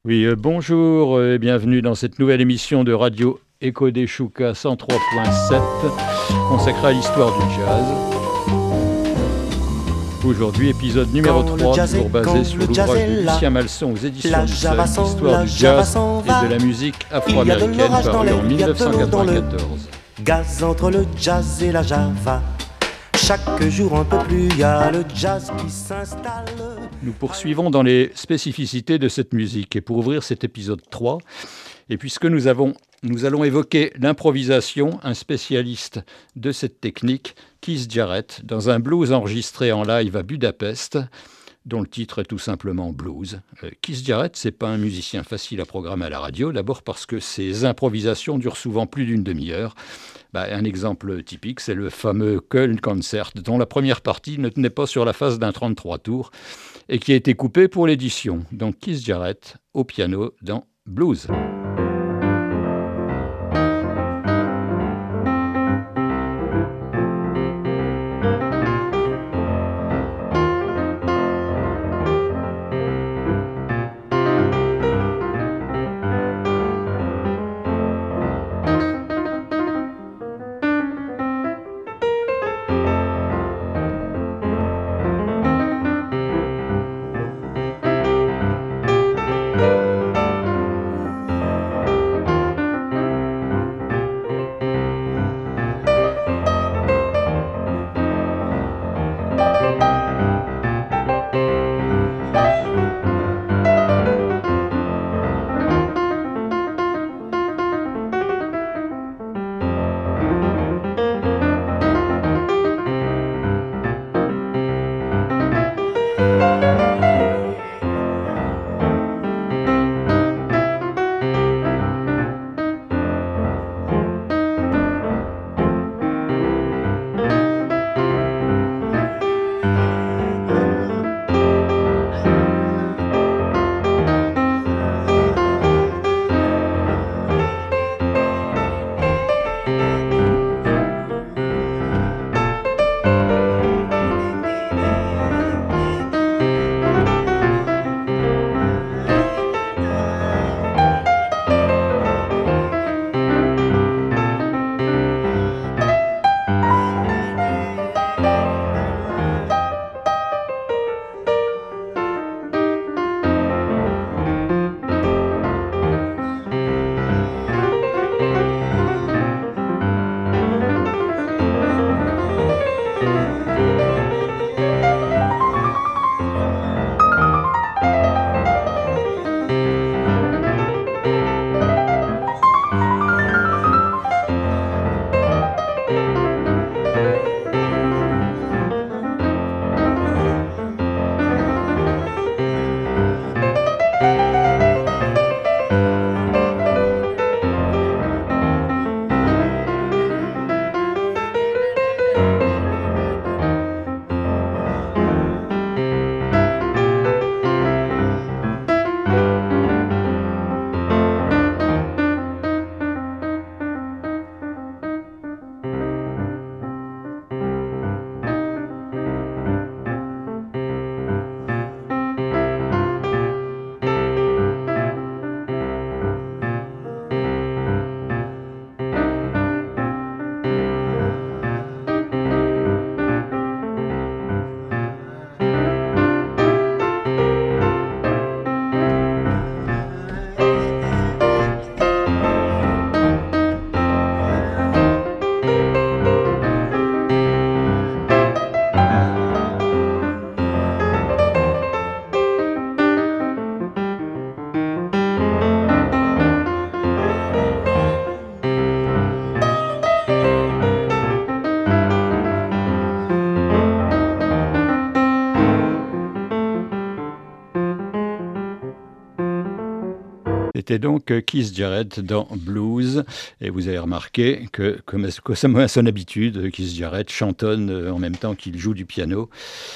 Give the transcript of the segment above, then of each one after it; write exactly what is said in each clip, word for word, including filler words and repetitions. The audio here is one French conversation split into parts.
Oui, euh, bonjour euh, et bienvenue dans cette nouvelle émission de Radio Echo des Choucas cent trois point sept consacrée à l'histoire du jazz. Aujourd'hui, épisode numéro Quand trois, jazz toujours est- basé quand sur le jazz l'ouvrage est de là, Lucien Malson aux éditions la du Java Seuil, s'en- l'histoire la du Java jazz s'en et va. de la musique Il y a de afro-américaine, l'orage dans paru l'air, en il y a de l'eau dans le- mille neuf cent quatre-vingt-quatorze. Gaz entre le jazz et la Java. Chaque jour un peu plus, il y a le jazz qui s'installe. Nous poursuivons dans les spécificités de cette musique. Et pour ouvrir cet épisode trois, et puisque nous, avons, nous allons évoquer l'improvisation, un spécialiste de cette technique, Keith Jarrett, dans un blues enregistré en live à Budapest, dont le titre est tout simplement Blues. Euh, Keith Jarrett, c'est pas un musicien facile à programmer à la radio, d'abord parce que ses improvisations durent souvent plus d'une demi-heure. Bah, un exemple typique, c'est le fameux Köln Concert, dont la première partie ne tenait pas sur la phase d'un trente-trois tours et qui a été coupé pour l'édition. Donc Keith Jarrett au piano dans Blues. C'était donc Keith Jarrett dans Blues. Et vous avez remarqué que, comme à son habitude, Keith Jarrett chantonne en même temps qu'il joue du piano.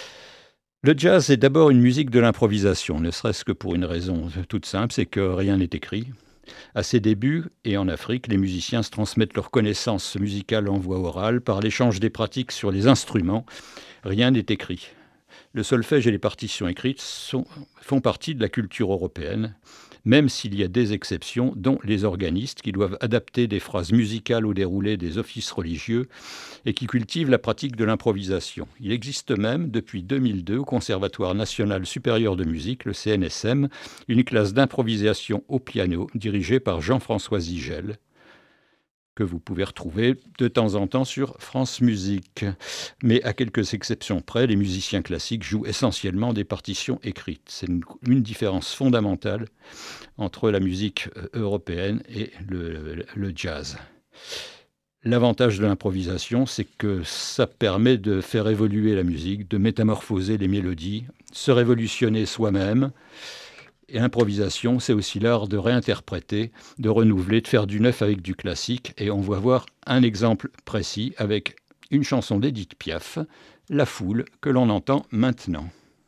Le jazz est d'abord une musique de l'improvisation, ne serait-ce que pour une raison toute simple, c'est que rien n'est écrit. À ses débuts, et en Afrique, les musiciens se transmettent leurs connaissances musicales en voix orale par l'échange des pratiques sur les instruments. Rien n'est écrit. Le solfège et les partitions écrites sont, font partie de la culture européenne. même s'il y a des exceptions, dont les organistes qui doivent adapter des phrases musicales au déroulé des offices religieux et qui cultivent la pratique de l'improvisation. Il existe même, depuis deux mille deux, au Conservatoire national supérieur de musique, le C N S M, une classe d'improvisation au piano dirigée par Jean-François Zigel, que vous pouvez retrouver de temps en temps sur France Musique. Mais à quelques exceptions près, les musiciens classiques jouent essentiellement des partitions écrites. C'est une, une différence fondamentale entre la musique européenne et le, le jazz. L'avantage de l'improvisation, c'est que ça permet de faire évoluer la musique, de métamorphoser les mélodies, se révolutionner soi-même. Et l'improvisation, c'est aussi l'art de réinterpréter, de renouveler, de faire du neuf avec du classique. Et on va voir un exemple précis avec une chanson d'Édith Piaf, La Foule, que l'on entend maintenant.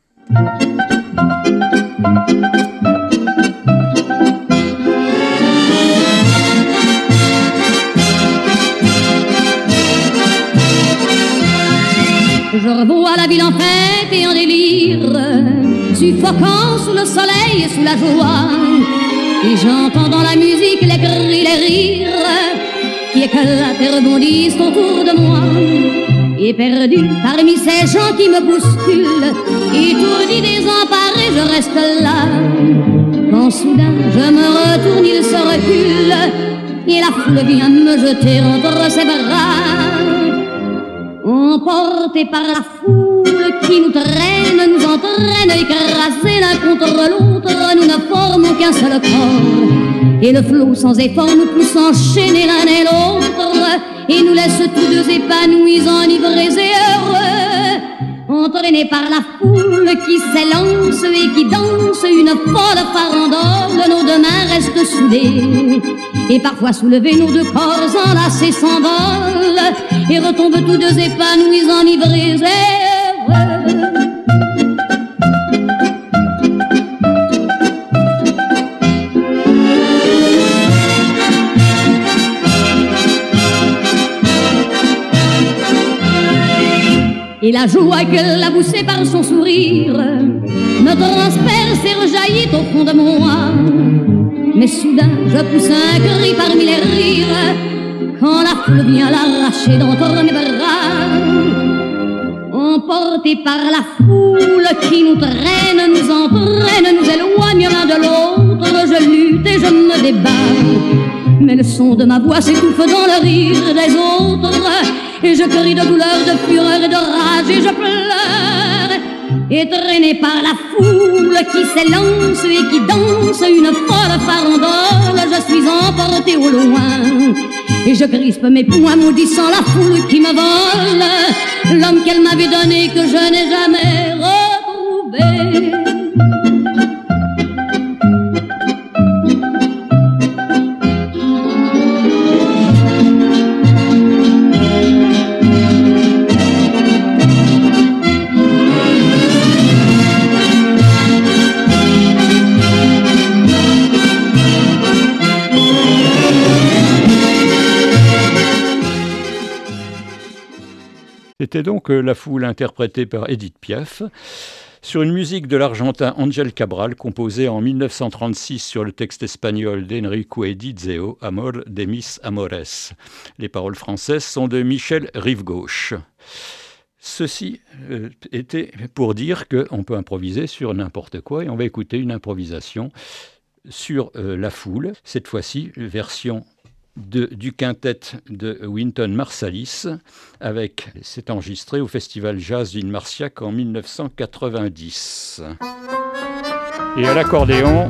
Je revois la ville en fête et en délire, suffocant sous le soleil et sous la joie. Et j'entends dans la musique les cris, les rires qui éclatent et rebondissent autour de moi. Et perdu parmi ces gens qui me bousculent, étourdi, désemparé, je reste là. Quand soudain je me retourne, il se recule et la foule vient me jeter entre ses bras. Emportés par la foule qui nous traîne, nous entraîne, écrasés l'un contre l'autre, nous ne formons qu'un seul corps. Et le flot sans effort nous pousse enchaîner l'un et l'autre, et nous laisse tous deux épanouis, enivrés et heureux. Entraînés par la foule qui s'élance et qui danse une folle farandole, nos deux mains restent soudées, et parfois soulevés, nos deux corps enlacés s'envolent, et retombent tous deux épanouis, enivrés et heureux. Et la joie que l'a poussée par son sourire me transperce et rejaillit au fond de moi. Mais soudain je pousse un cri parmi les rires quand la foule vient l'arracher d'entre mes bras. Emportés par la foule qui nous traîne, nous entraîne, nous éloigne l'un de l'autre, je lutte et je me débat. Mais le son de ma voix s'étouffe dans le rire des autres, et je crie de douleur, de fureur et de rage, et je pleure. Et traîné par la foule qui s'élance et qui danse une folle farandole, je suis emporté au loin, et je crispe mes poings maudissant la foule qui me vole l'homme qu'elle m'avait donné, que je n'ai jamais retrouvé. C'était donc La Foule interprétée par Édith Piaf sur une musique de l'Argentin Ángel Cabral composée en mille neuf cent trente-six sur le texte espagnol d'Enrico Edizeo, Amor de mis amores. Les paroles françaises sont de Michel Rivegauche. Ceci euh, était pour dire qu'on peut improviser sur n'importe quoi, et on va écouter une improvisation sur euh, La Foule, cette fois-ci version De, du quintet de Wynton Marsalis, avec, c'est enregistré au Festival Jazz in Marciac en mille neuf cent quatre-vingt-dix. Et à l'accordéon,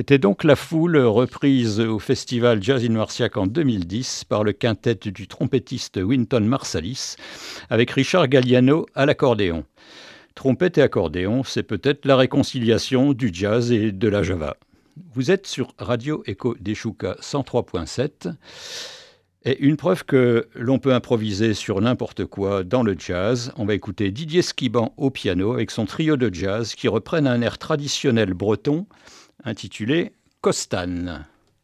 C'était donc La Foule, reprise au festival Jazz in Marciac en deux mille dix par le quintet du trompettiste Wynton Marsalis, avec Richard Galliano à l'accordéon. Trompette et accordéon, c'est peut-être la réconciliation du jazz et de la java. Vous êtes sur Radio Echo Deshuka cent trois point sept. Et une preuve que l'on peut improviser sur n'importe quoi dans le jazz. On va écouter Didier Skiban au piano avec son trio de jazz qui reprennent un air traditionnel breton intitulé Costane.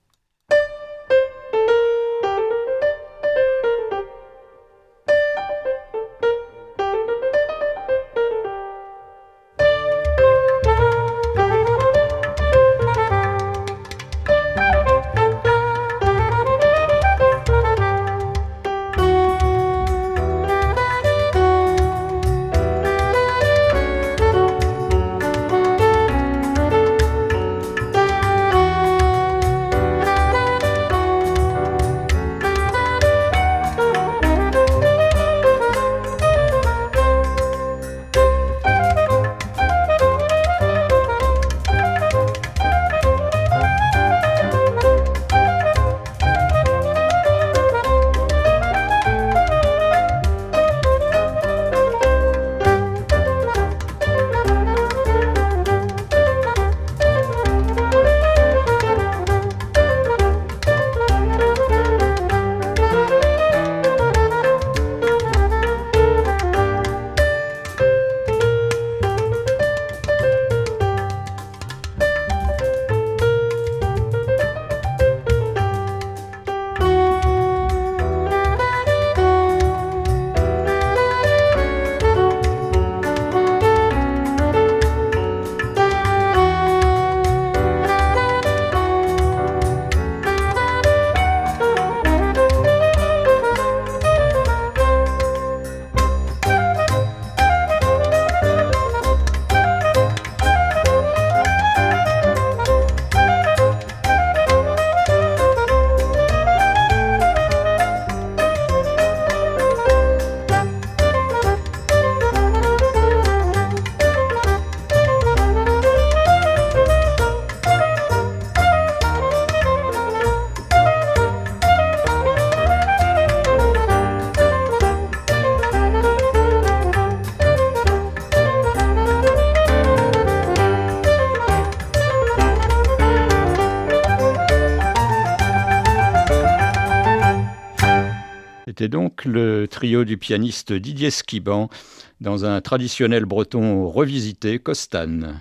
C'était donc le trio du pianiste Didier Skiban dans un traditionnel breton revisité, Costane.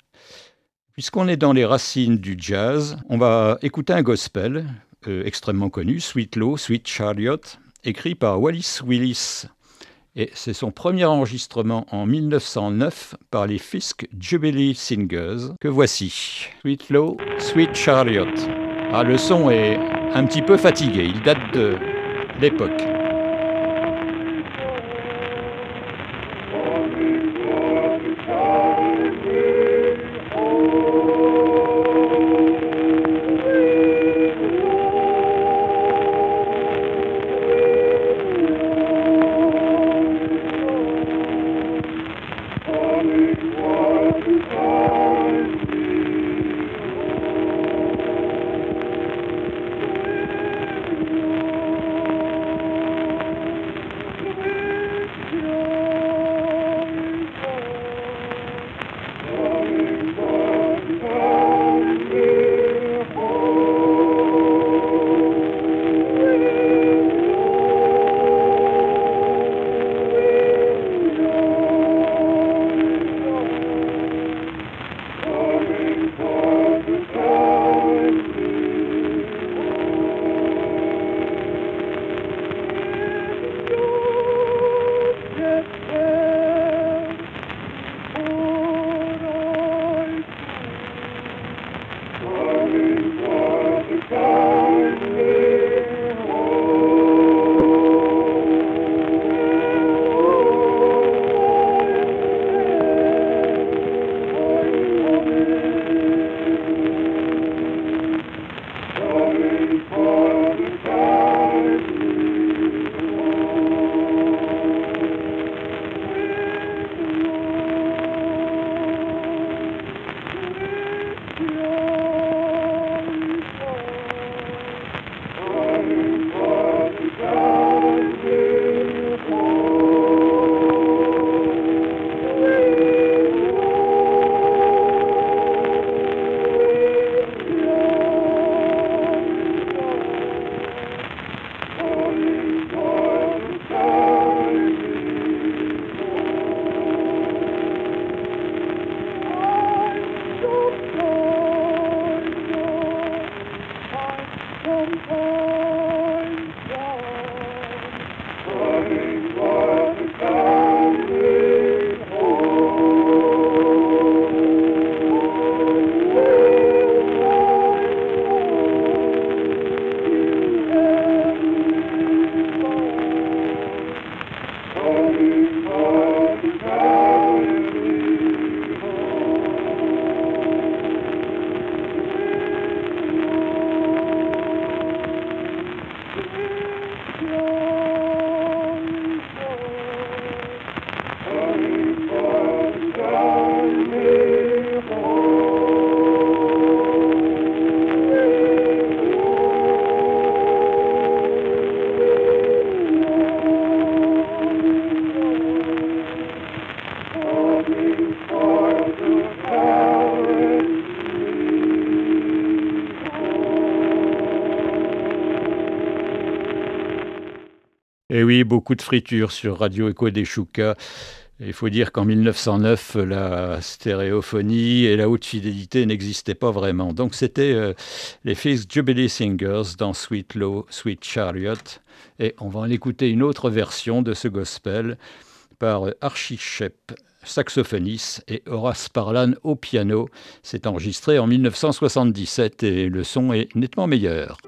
Puisqu'on est dans les racines du jazz, on va écouter un gospel euh, extrêmement connu, Sweet Low, Sweet Chariot, écrit par Wallis Willis. Et c'est son premier enregistrement en mille neuf cent neuf par les Fisk Jubilee Singers que voici. Sweet Low, Sweet Chariot. Ah, le son est un petit peu fatigué, il date de l'époque. Et oui, beaucoup de fritures sur Radio Echo des Choucas. Il faut dire qu'en mille neuf cent neuf, la stéréophonie et la haute fidélité n'existaient pas vraiment. Donc c'était euh, les Fifth Jubilee Singers dans Sweet Low, Sweet Chariot. Et on va en écouter une autre version de ce gospel par Archie Shepp, saxophoniste, et Horace Parlan au piano. C'est enregistré en mille neuf cent soixante-dix-sept et le son est nettement meilleur.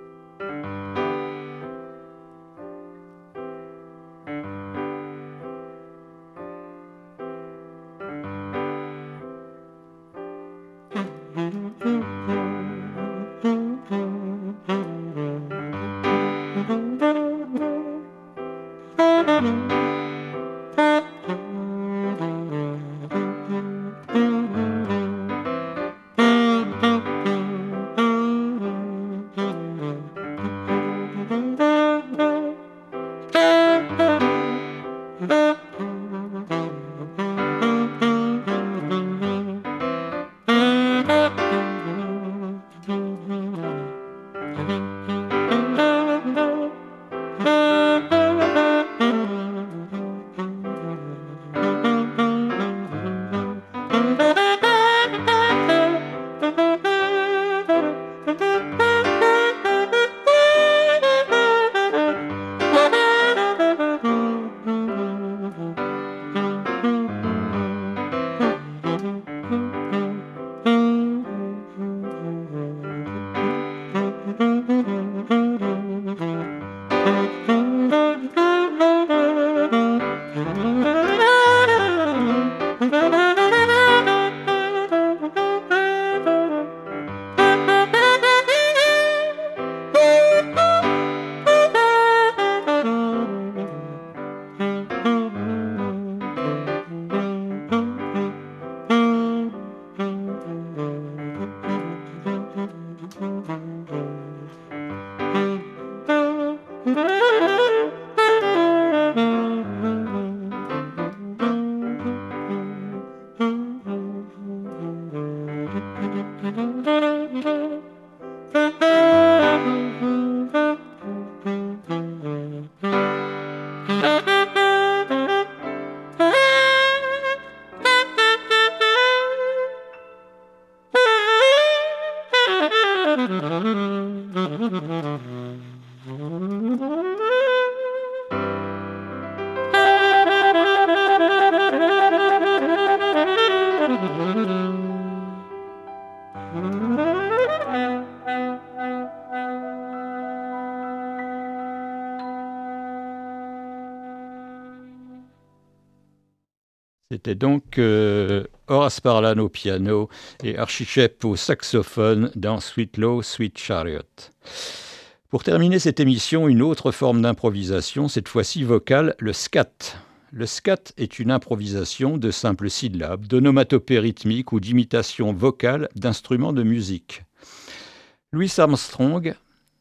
C'était donc euh, Horace Parlan au piano et Archie Shepp au saxophone dans Sweet Low, Sweet Chariot. Pour terminer cette émission, une autre forme d'improvisation, cette fois-ci vocale, le scat. Le scat est une improvisation de simples syllabes, d'onomatopées rythmiques ou d'imitations vocales d'instruments de musique. Louis Armstrong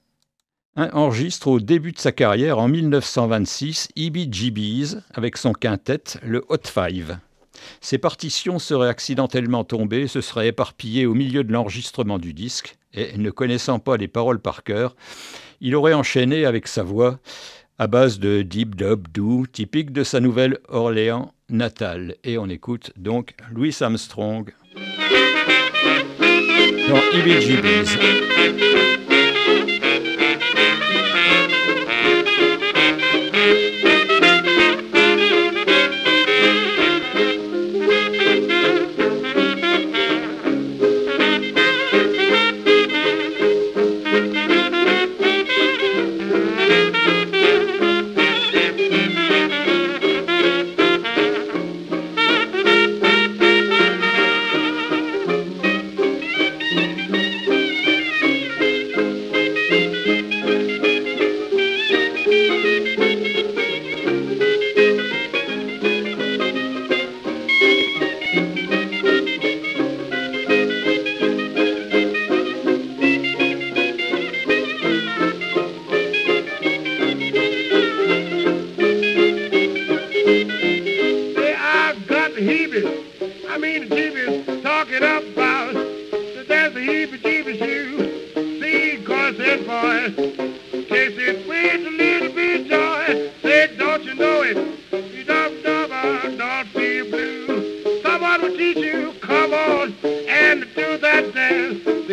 enregistre au début de sa carrière en mille neuf cent vingt-six E B G B's avec son quintet, le Hot Five. Ses partitions seraient accidentellement tombées, se seraient éparpillées au milieu de l'enregistrement du disque, et ne connaissant pas les paroles par cœur, il aurait enchaîné avec sa voix à base de deep dub doux, typique de sa Nouvelle-Orléans natale. Et on écoute donc Louis Armstrong dans E B G B's. Boy, chase it with a little bit of joy. Say,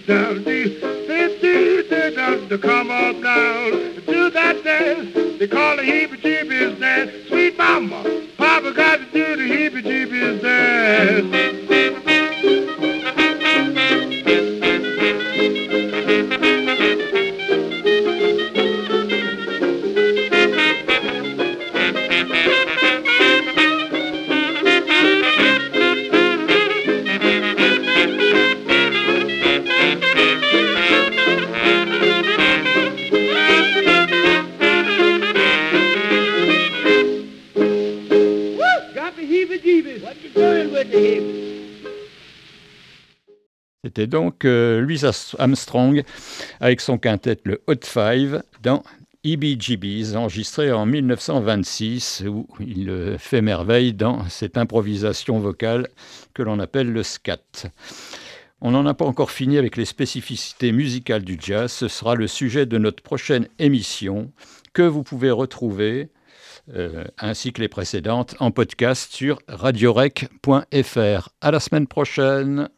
down, do, do, do, do, do, to come on down. Do that dance, they call the heebie-jeebies dance. Sweet mama, Papa got to do the heebie-jeebies dance. C'était donc euh, Louis Armstrong avec son quintet, le Hot Five, dans Heebie-Jeebies, enregistré en mille neuf cent vingt-six, où il euh, fait merveille dans cette improvisation vocale que l'on appelle le scat. On n'en a pas encore fini avec les spécificités musicales du jazz. Ce sera le sujet de notre prochaine émission, que vous pouvez retrouver, euh, ainsi que les précédentes, en podcast sur radiorec point f r. À la semaine prochaine.